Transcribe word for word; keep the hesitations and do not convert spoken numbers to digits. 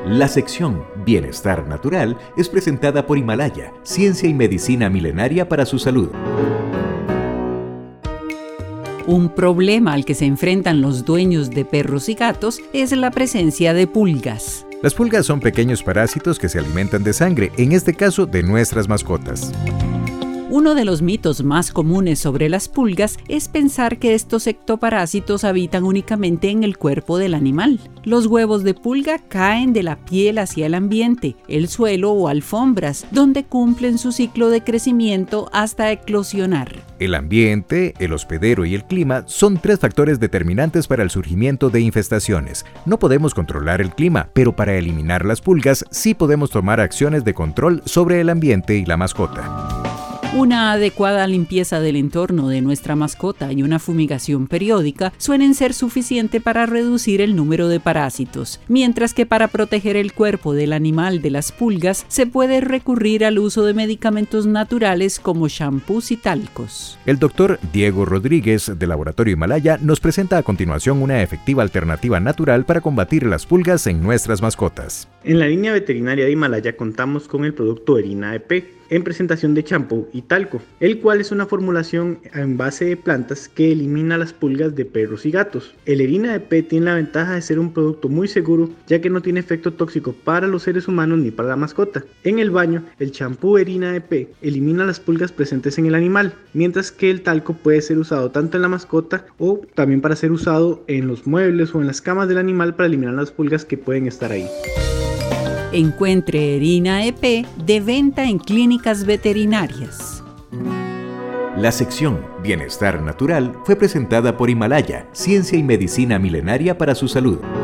La sección Bienestar Natural es presentada por Himalaya, ciencia y medicina milenaria para su salud. Un problema al que se enfrentan los dueños de perros y gatos es la presencia de pulgas. Las pulgas son pequeños parásitos que se alimentan de sangre, en este caso de nuestras mascotas. Uno de los mitos más comunes sobre las pulgas es pensar que estos ectoparásitos habitan únicamente en el cuerpo del animal. Los huevos de pulga caen de la piel hacia el ambiente, el suelo o alfombras, donde cumplen su ciclo de crecimiento hasta eclosionar. El ambiente, el hospedero y el clima son tres factores determinantes para el surgimiento de infestaciones. No podemos controlar el clima, pero para eliminar las pulgas sí podemos tomar acciones de control sobre el ambiente y la mascota. Una adecuada limpieza del entorno de nuestra mascota y una fumigación periódica suelen ser suficiente para reducir el número de parásitos, mientras que para proteger el cuerpo del animal de las pulgas se puede recurrir al uso de medicamentos naturales como shampoos y talcos. El doctor Diego Rodríguez del Laboratorio Himalaya nos presenta a continuación una efectiva alternativa natural para combatir las pulgas en nuestras mascotas. En la línea veterinaria de Himalaya contamos con el producto Erina E P en presentación de champú y talco, el cual es una formulación en base de plantas que elimina las pulgas de perros y gatos. El Erina E P tiene la ventaja de ser un producto muy seguro, ya que no tiene efecto tóxico para los seres humanos ni para la mascota. En el baño, el champú Erina E P elimina las pulgas presentes en el animal, mientras que el talco puede ser usado tanto en la mascota o también para ser usado en los muebles o en las camas del animal para eliminar las pulgas que pueden estar ahí. Encuentre Erina E P de venta en clínicas veterinarias. La sección Bienestar Natural fue presentada por Himalaya, ciencia y medicina milenaria para su salud.